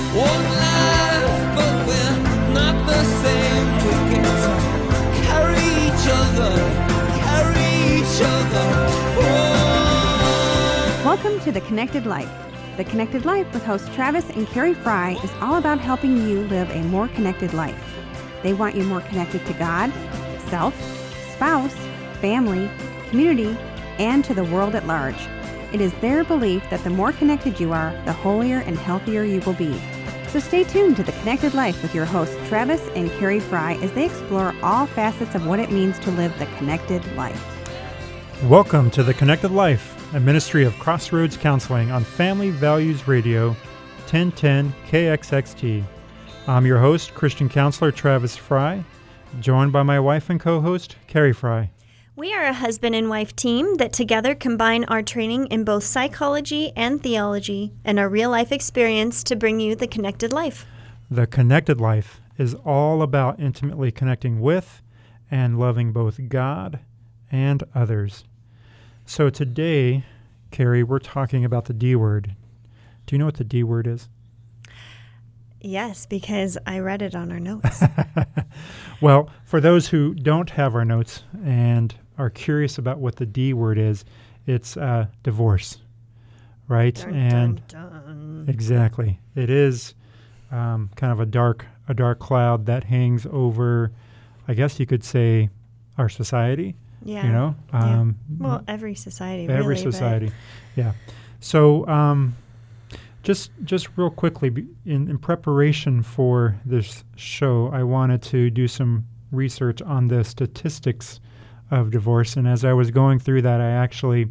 One life, but we're not the same. We get to carry each other, Oh. Welcome to The Connected Life. The Connected Life with hosts Travis and Carrie Fry is all about helping you live a more connected life. They want you more connected to God, self, spouse, family, community, and to the world at large. It is their belief that the more connected you are, the holier and healthier you will be. So stay tuned to The Connected Life with your hosts Travis and Carrie Fry as they explore all facets of what it means to live the connected life. Welcome to The Connected Life, a ministry of Crossroads Counseling on Family Values Radio, 1010 KXXT. I'm your host, Christian counselor Travis Fry, joined by my wife and co-host, Carrie Fry. We are a husband and wife team that together combine our training in both psychology and theology and our real-life experience to bring you the connected life. The Connected Life is all about intimately connecting with and loving both God and others. So today, Carrie, we're talking about the D word. Do you know what the D word is? Yes, because I read it on our notes. Well, for those who don't have our notes and are curious about what the D word is, it's divorce, right? Dun, and dun, dun. Exactly, it is kind of a dark cloud that hangs over, I guess you could say, our society. Yeah. You know. Well, every society. Every really, society. But... Yeah. So. Just real quickly, in preparation for this show, I wanted to do some research on the statistics of divorce. And as I was going through that, I actually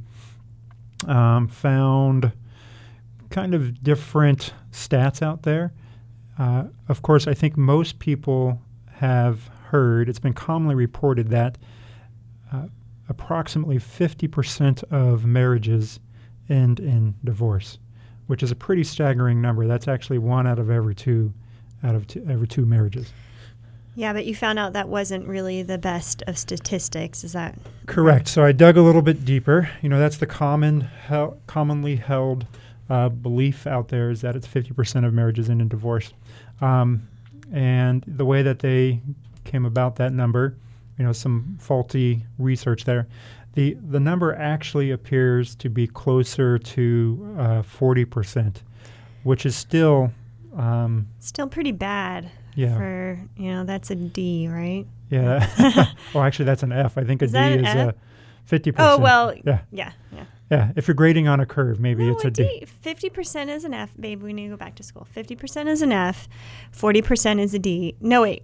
found kind of different stats out there. Of course, I think most people have heard, it's been commonly reported that approximately 50% of marriages end in divorce, which is a pretty staggering number. That's actually one out of every two marriages. Yeah, but you found out that wasn't really the best of statistics. Is that correct? So I dug a little bit deeper. You know, that's the commonly held belief out there, is that it's 50% of marriages end in divorce. And the way that they came about that number, you know, some faulty research there. The number actually appears to be closer to 40%, which is still pretty bad. Yeah. For, that's a D, right? Yeah. Well, actually, that's an F. I think is a D is 50%. Oh, well, yeah. Yeah, if you're grading on a curve, maybe it's a D. 50% is an F, babe. We need to go back to school. 50% is an F. 40% is a D. No, wait.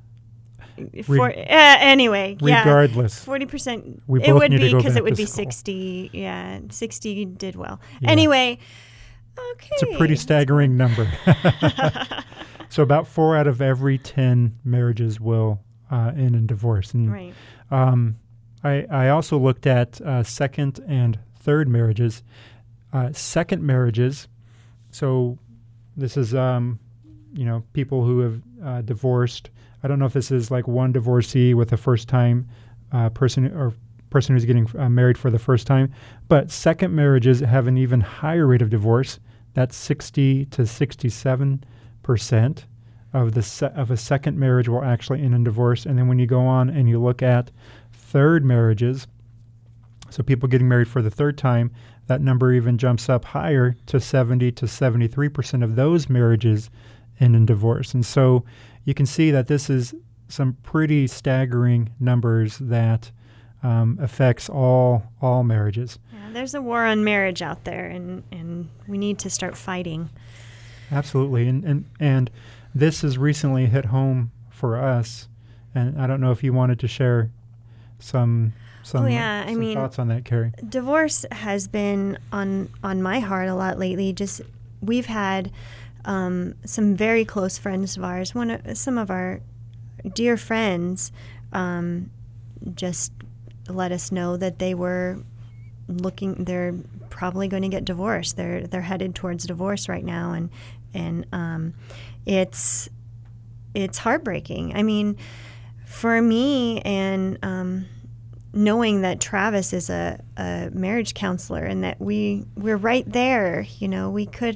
Anyway, regardless, 40%. We it would be because it would be school. 60. Yeah, 60 did well. Yeah. Anyway, okay. It's a pretty staggering number. So about 4 out of every 10 marriages will end in divorce. And, right. I also looked at second and third marriages. Second marriages. So this is people who have divorced. I don't know if this is like one divorcee with a first-time person who's getting married for the first time, but second marriages have an even higher rate of divorce. That's 60 to 67% of a second marriage will actually end in divorce. And then when you go on and you look at third marriages, so people getting married for the third time, that number even jumps up higher to 70 to 73% of those marriages end in divorce. And so you can see that this is some pretty staggering numbers that affects all marriages. Yeah, there's a war on marriage out there, and we need to start fighting. Absolutely, and this has recently hit home for us. And I don't know if you wanted to share some thoughts on that, Carrie. Divorce has been on my heart a lot lately. Just we've had some very close friends of ours. Some of our dear friends just let us know that they were they're probably going to get divorced. They're headed towards divorce right now, and it's heartbreaking. I mean, for me, and knowing that Travis is a marriage counselor and that we're right there, we could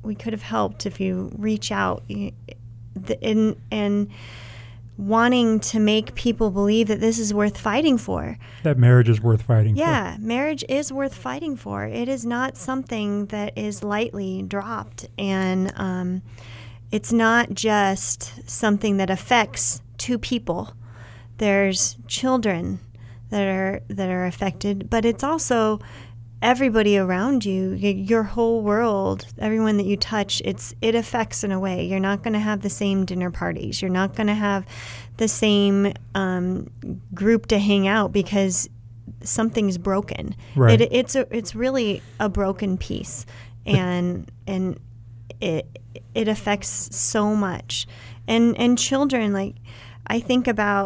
have helped if you reach out and wanting to make people believe that this is worth fighting for. That marriage is worth fighting for. Yeah, marriage is worth fighting for. It is not something that is lightly dropped. And it's not just something that affects two people. There's children that are affected, but it's also everybody around you, your whole world, everyone that you touch. It affects in a way. You're not going to have the same dinner parties. You're not going to have the same group to hang out because something's broken. Right. It's really a broken piece, and it affects so much. And children, like, I think about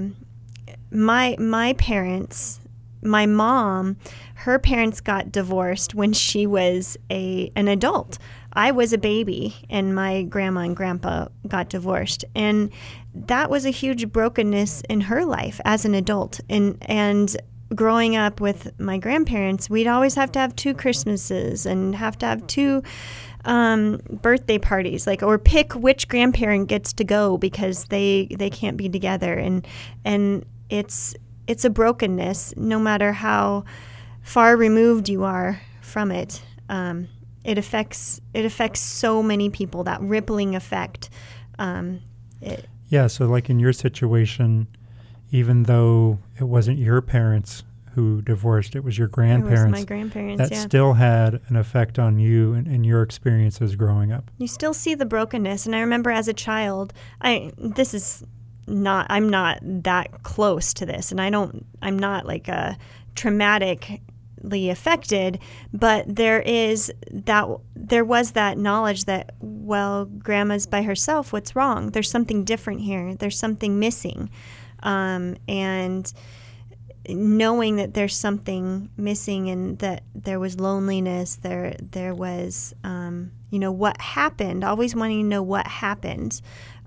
my parents. My mom, her parents got divorced when she was an adult. I was a baby, and my grandma and grandpa got divorced, and that was a huge brokenness in her life as an adult. And growing up with my grandparents, we'd always have to have 2 Christmases and have to have 2 birthday parties, or pick which grandparent gets to go because they can't be together, and it's a brokenness, no matter how far removed you are from it. It affects so many people, that rippling effect. Yeah, so like in your situation, even though it wasn't your parents who divorced, it was your grandparents. It was my grandparents, that still had an effect on you and your experiences growing up. You still see the brokenness. And I remember as a child, I'm not that close to this, and I'm not like a traumatically affected, but there was that knowledge that, well, grandma's by herself. What's wrong? There's something different here. There's something missing, and knowing that there's something missing and that there was loneliness, there was what happened. Always wanting to know what happened.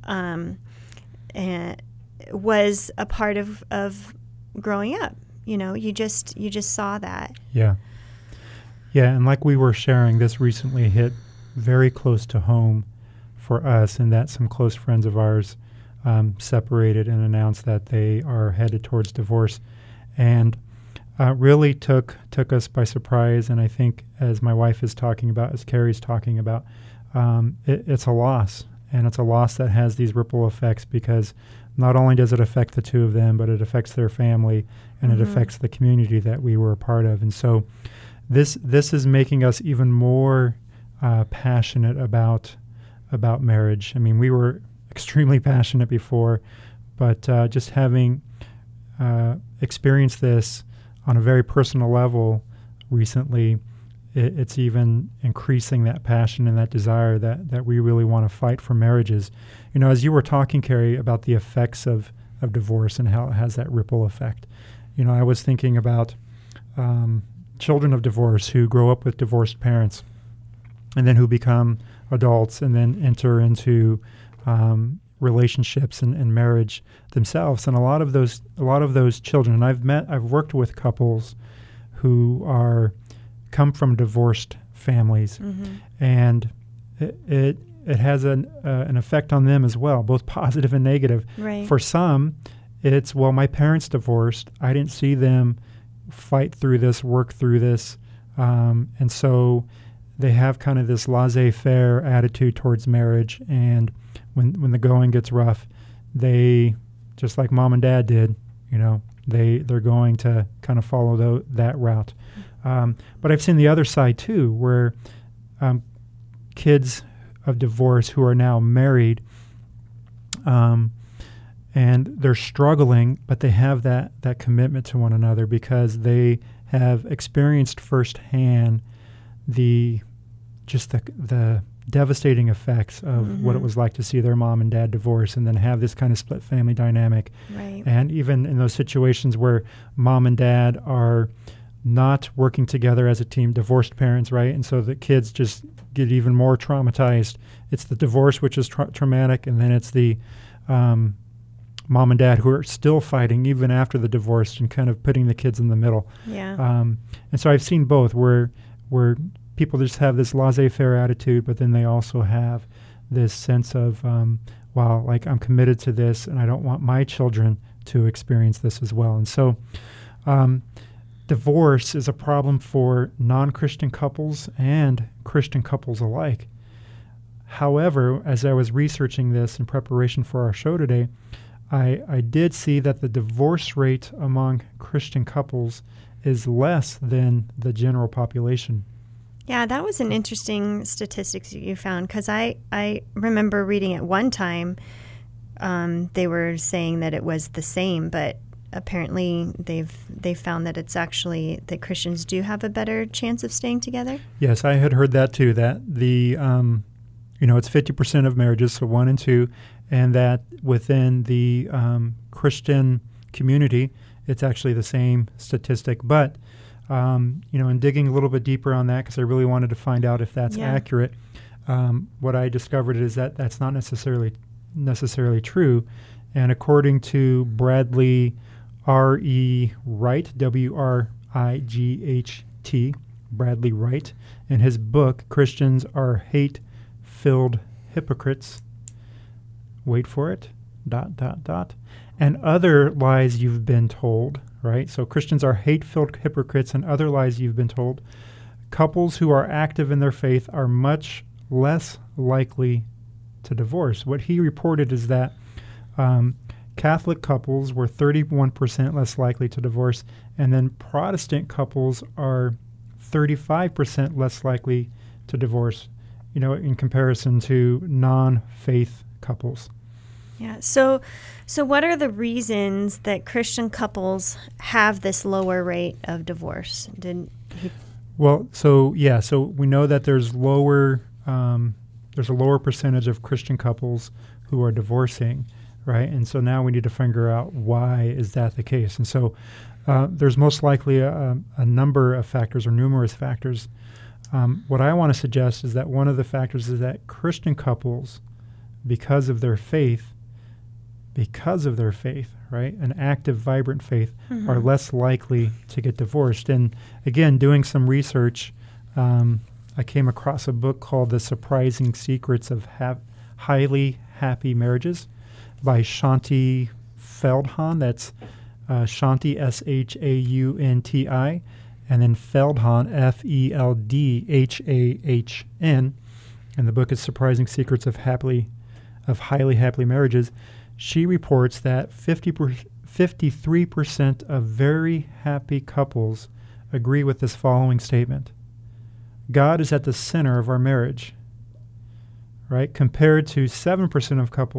And was a part of growing up. You just saw that. Yeah, and like we were sharing, this recently hit very close to home for us, in that some close friends of ours separated and announced that they are headed towards divorce, and really took us by surprise. And I think, as my wife is talking about, as Carrie's talking about, it's a loss. And it's a loss that has these ripple effects, because not only does it affect the two of them, but it affects their family, and it affects the community that we were a part of. And so this is making us even more passionate about marriage. I mean, we were extremely passionate before, but just having experienced this on a very personal level recently, it's even increasing that passion and that desire that we really want to fight for marriages. As you were talking, Carrie, about the effects of divorce and how it has that ripple effect, I was thinking about children of divorce who grow up with divorced parents and then who become adults and then enter into relationships and marriage themselves. And a lot of those children, and I've worked with couples who come from divorced families, and it has an effect on them as well, both positive and negative. Right. For some, it's, well, my parents divorced. I didn't see them fight through this, work through this, and so they have kind of this laissez-faire attitude towards marriage. And when the going gets rough, they, just like mom and dad did, they're going to kind of follow that route. But I've seen the other side too, where kids of divorce who are now married, and they're struggling, but they have that commitment to one another because they have experienced firsthand the devastating effects of what it was like to see their mom and dad divorce, and then have this kind of split family dynamic. Right. And even in those situations where mom and dad are not working together as a team, divorced parents, right? And so the kids just get even more traumatized. It's the divorce, which is traumatic, and then it's the mom and dad who are still fighting even after the divorce and kind of putting the kids in the middle. Yeah. And so I've seen both, where people just have this laissez-faire attitude, but then they also have this sense of, wow, like I'm committed to this, and I don't want my children to experience this as well. And so divorce is a problem for non-Christian couples and Christian couples alike. However, as I was researching this in preparation for our show today, I did see that the divorce rate among Christian couples is less than the general population. Yeah, that was an interesting statistic that you found, because I remember reading at one time they were saying that it was the same, but apparently they've found that it's actually that Christians do have a better chance of staying together. Yes, I had heard that too, that the it's 50% of marriages, so 1 in 2, and that within the Christian community, it's actually the same statistic. But, in digging a little bit deeper on that, because I really wanted to find out if that's accurate, what I discovered is that that's not necessarily true. And according to Bradley R.E. Wright, W-R-I-G-H-T, Bradley Wright, in his book, Christians Are Hate-Filled Hypocrites, wait for it, ... and other lies you've been told, right? So Christians are hate-filled hypocrites and other lies you've been told. Couples who are active in their faith are much less likely to divorce. What he reported is that Catholic couples were 31% less likely to divorce, and then Protestant couples are 35% less likely to divorce, in comparison to non-faith couples. Yeah. So what are the reasons that Christian couples have this lower rate of divorce? So we know that there's a lower percentage of Christian couples who are divorcing, right? And so now we need to figure out why is that the case. And so there's most likely a number of factors or numerous factors. What I want to suggest is that one of the factors is that Christian couples, because of their faith, right, an active, vibrant faith, are less likely to get divorced. And again, doing some research, I came across a book called The Surprising Secrets of Highly Happy Marriages by Shaunti Feldhahn. That's Shaunti, S-H-A-U-N-T-I, and then Feldhahn, F-E-L-D-H-A-H-N. And the book is Surprising Secrets of Highly Happy Marriages. She reports that 53% of very happy couples agree with this following statement: God is at the center of our marriage, right? Compared to 7%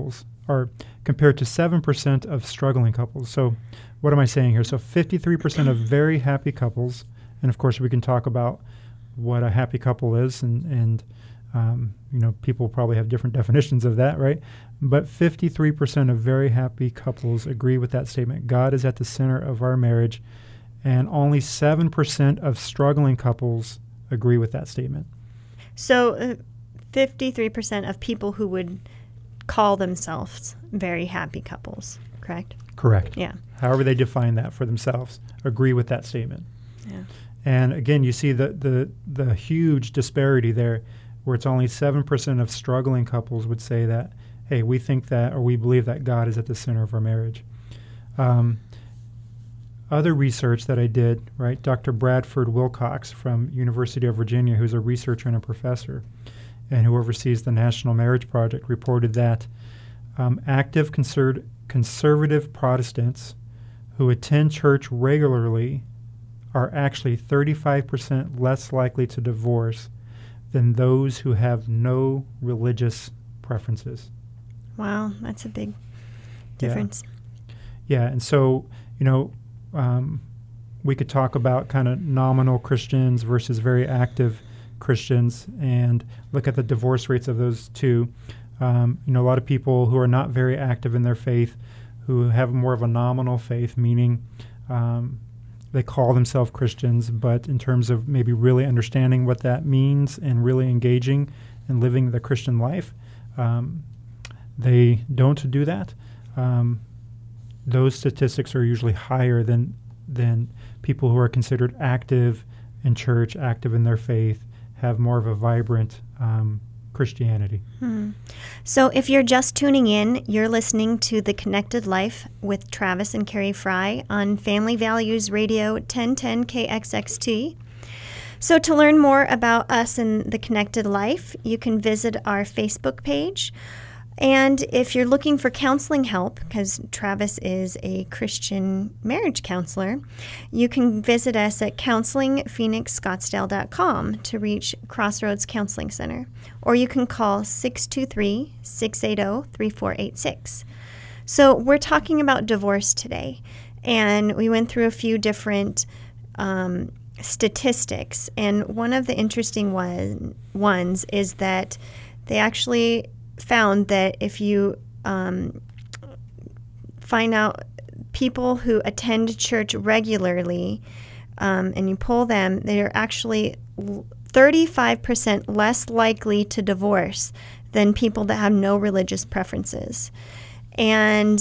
of struggling couples. So what am I saying here? So 53% of very happy couples, and of course we can talk about what a happy couple is, and people probably have different definitions of that, right? But 53% of very happy couples agree with that statement. God is at the center of our marriage, and only 7% of struggling couples agree with that statement. So 53% of people who would call themselves very happy couples, correct? Correct. Yeah. However they define that for themselves, agree with that statement. Yeah. And again, you see the huge disparity there, where it's only 7% of struggling couples would say that, hey, we think that, or we believe that God is at the center of our marriage. Other research that I did, right, Dr. Bradford Wilcox from University of Virginia, who's a researcher and a professor, and who oversees the National Marriage Project, reported that active conservative Protestants who attend church regularly are actually 35% less likely to divorce than those who have no religious preferences. Wow, that's a big difference. Yeah, and so, we could talk about kind of nominal Christians versus very active Christians and look at the divorce rates of those two. A lot of people who are not very active in their faith, who have more of a nominal faith, meaning they call themselves Christians, but in terms of maybe really understanding what that means and really engaging and living the Christian life, they don't do that. Those statistics are usually higher than people who are considered active in church, active in their faith, have more of a vibrant Christianity. So if you're just tuning in, you're listening to The Connected Life with Travis and Carrie Fry on Family Values Radio 1010 KXXT. So to learn more about us and The Connected Life, you can visit our Facebook page. And if you're looking for counseling help, because Travis is a Christian marriage counselor, you can visit us at counselingphoenixscottsdale.com to reach Crossroads Counseling Center. Or you can call 623-680-3486. So we're talking about divorce today. And we went through a few different statistics. And one of the interesting ones is that they actually found that if you find out people who attend church regularly and you poll them, they're actually 35% less likely to divorce than people that have no religious preferences. And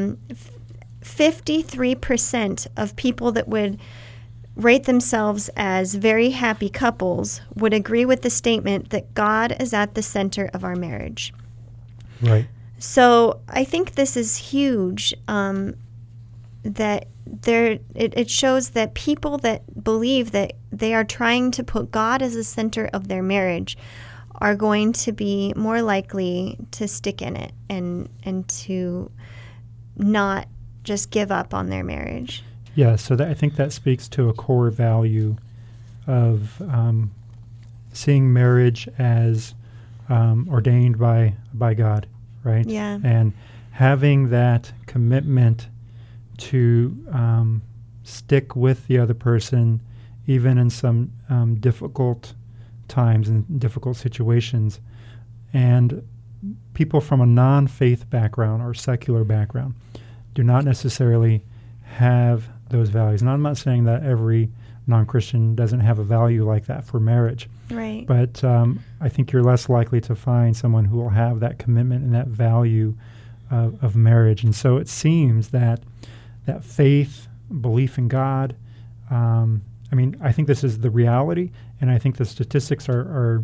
53% of people that would rate themselves as very happy couples would agree with the statement that God is at the center of our marriage. Right. So I think this is huge, that it shows that people that believe that they are trying to put God as the center of their marriage are going to be more likely to stick in it and to not just give up on their marriage. Yeah, so I think that speaks to a core value of seeing marriage as ordained by God, right? Yeah. And having that commitment to stick with the other person, even in some difficult times and difficult situations. And people from a non-faith background or secular background do not necessarily have those values. And I'm not saying that every non-Christian doesn't have a value like that for marriage. Right. But I think you're less likely to find someone who will have that commitment and that value of marriage. And so it seems that faith, belief in God, I think this is the reality, and I think the statistics are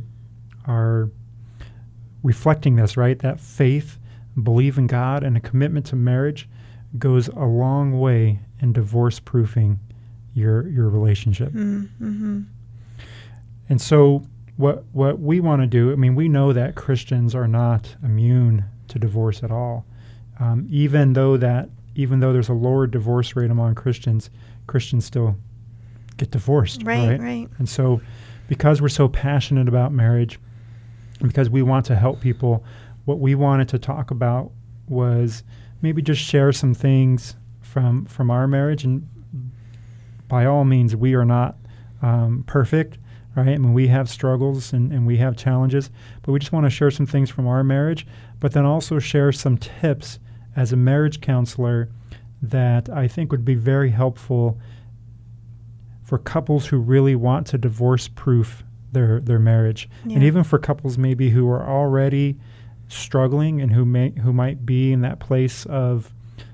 reflecting this, right? That faith, belief in God, and a commitment to marriage goes a long way in divorce-proofing your relationship. Mm-hmm. And so what we want to do, we know that Christians are not immune to divorce at all. Even though there's a lower divorce rate among Christians still get divorced. Right. And so because we're so passionate about marriage, and because we want to help people, what we wanted to talk about was maybe just share some things from our marriage. And by all means, we are not perfect, right? We have struggles and we have challenges, but we just want to share some things from our marriage, but then also share some tips as a marriage counselor that I think would be very helpful for couples who really want to divorce-proof their marriage. Yeah. And even for couples maybe who are already struggling and who might be in that place of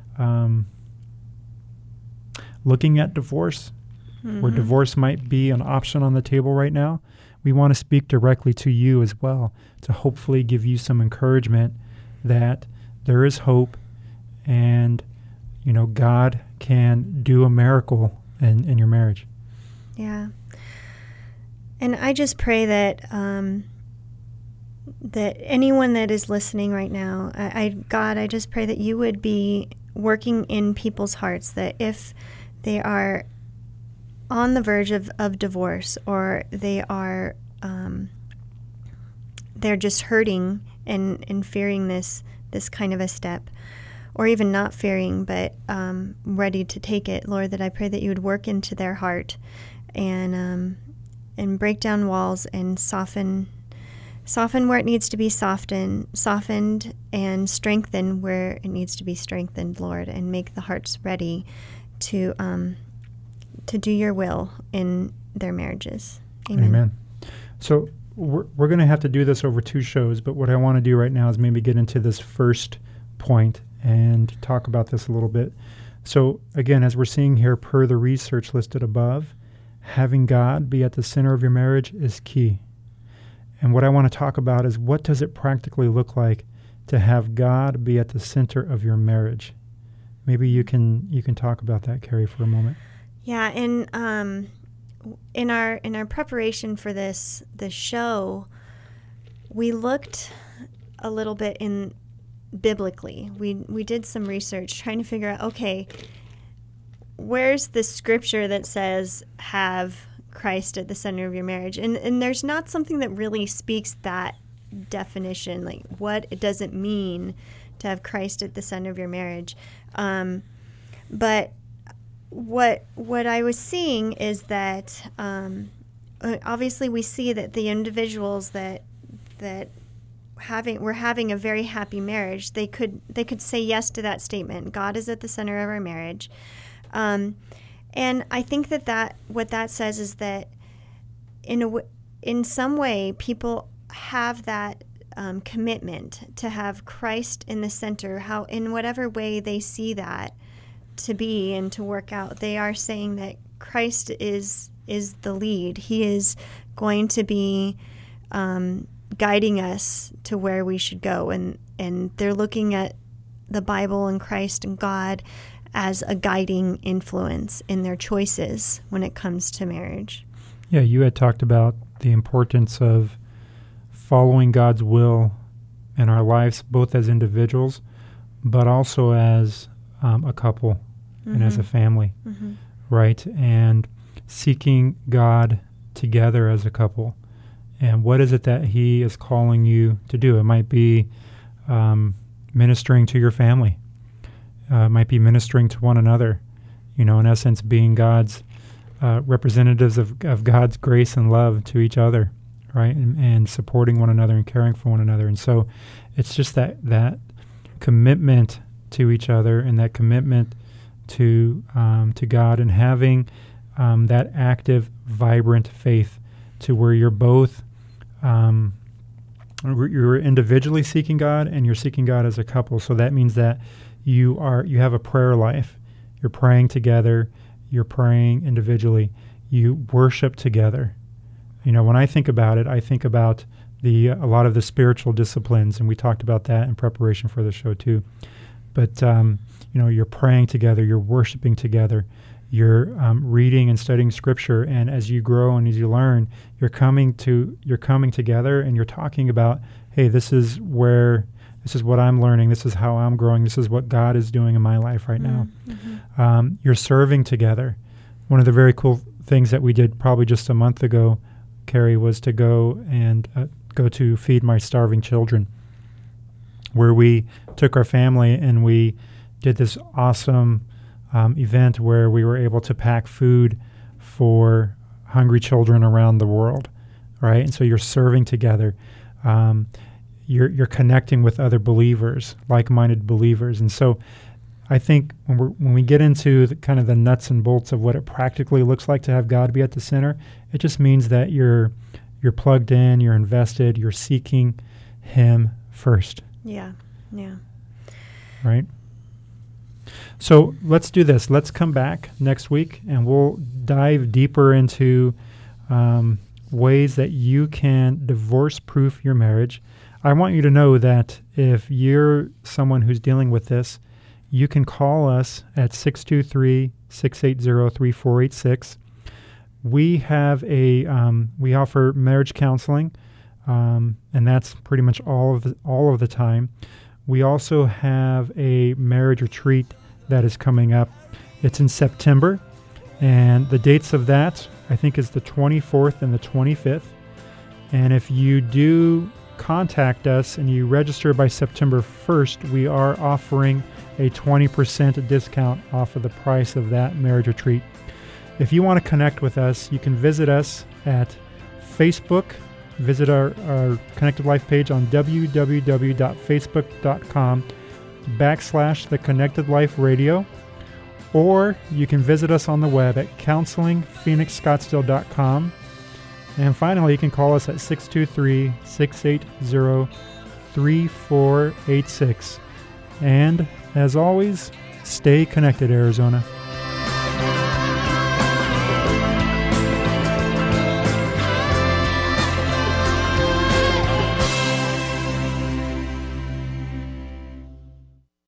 looking at divorce, where divorce might be an option on the table right now. We want to speak directly to you as well to hopefully give you some encouragement that there is hope and, God can do a miracle in your marriage. Yeah. And I just pray that that anyone that is listening right now, I just pray that you would be working in people's hearts, that if they are on the verge of divorce, or they are they're just hurting and fearing this kind of a step, or even not fearing but ready to take it, Lord, that I pray that you would work into their heart and break down walls and soften where it needs to be softened, and strengthen where it needs to be strengthened, Lord, and make the hearts ready to do your will in their marriages. Amen. So we're going to have to do this over 2 shows, but what I want to do right now is maybe get into this first point and talk about this a little bit. So again, as we're seeing here, per the research listed above, having God be at the center of your marriage is key. And what I want to talk about is, what does it practically look like to have God be at the center of your marriage? Maybe you can talk about that, Carrie, for a moment. Yeah, and in our preparation for this show, we looked a little bit in biblically. We did some research trying to figure out, okay, where's the scripture that says have Christ at the center of your marriage? And there's not something that really speaks that definition, like what does it mean to have Christ at the center of your marriage. But what I was seeing is that obviously we see that the individuals that were having a very happy marriage, they could say yes to that statement. God is at the center of our marriage. And I think that what that says is that in some way people have that commitment to have Christ in the center, how in whatever way they see that to be and to work out. They are saying that Christ is the lead. He is going to be guiding us to where we should go, and they're looking at the Bible and Christ and God as a guiding influence in their choices when it comes to marriage. Yeah, you had talked about the importance of following God's will in our lives, both as individuals, but also as a couple and as a family, right? And seeking God together as a couple. And what is it that He is calling you to do? It might be ministering to your family. It might be ministering to one another. In essence, being God's representatives of God's grace and love to each other, right? And supporting one another and caring for one another. And so it's just that commitment to each other and that commitment to God, and having that active, vibrant faith to where you're both you're individually seeking God and you're seeking God as a couple. So that means that you have a prayer life. You're praying together. You're praying individually. You worship together. When I think about it, I think about a lot of the spiritual disciplines, and we talked about that in preparation for the show too. But you're praying together. You're worshiping together. You're reading and studying Scripture, and as you grow and as you learn, you're coming together, and you're talking about, hey, this is what I'm learning. This is how I'm growing. This is what God is doing in my life right now. You're serving together. One of the very cool things that we did probably just a month ago, Carrie, was to go to Feed My Starving Children, where we took our family and we did this awesome event where we were able to pack food for hungry children around the world, right? And so you're serving together. You're connecting with other believers, like-minded believers. And so I think when we get into the kind of the nuts and bolts of what it practically looks like to have God be at the center, it just means that you're plugged in, you're invested, you're seeking Him first. Yeah. Right? So let's do this. Let's come back next week, and we'll dive deeper into ways that you can divorce-proof your marriage. I want you to know that if you're someone who's dealing with this, you can call us at 623-680-3486. We have we offer marriage counseling, and that's pretty much all of the time. We also have a marriage retreat that is coming up. It's in September, and the dates of that, I think, is the 24th and the 25th. And if you do contact us and you register by September 1st, we are offering a 20% discount off of the price of that marriage retreat. If you want to connect with us, you can visit us at Facebook. Visit our Connected Life page on www.facebook.com/The Connected Life Radio, or you can visit us on the web at counselingphoenixscottsdale.com. And finally, you can call us at 623-680-3486. And as always, stay connected, Arizona.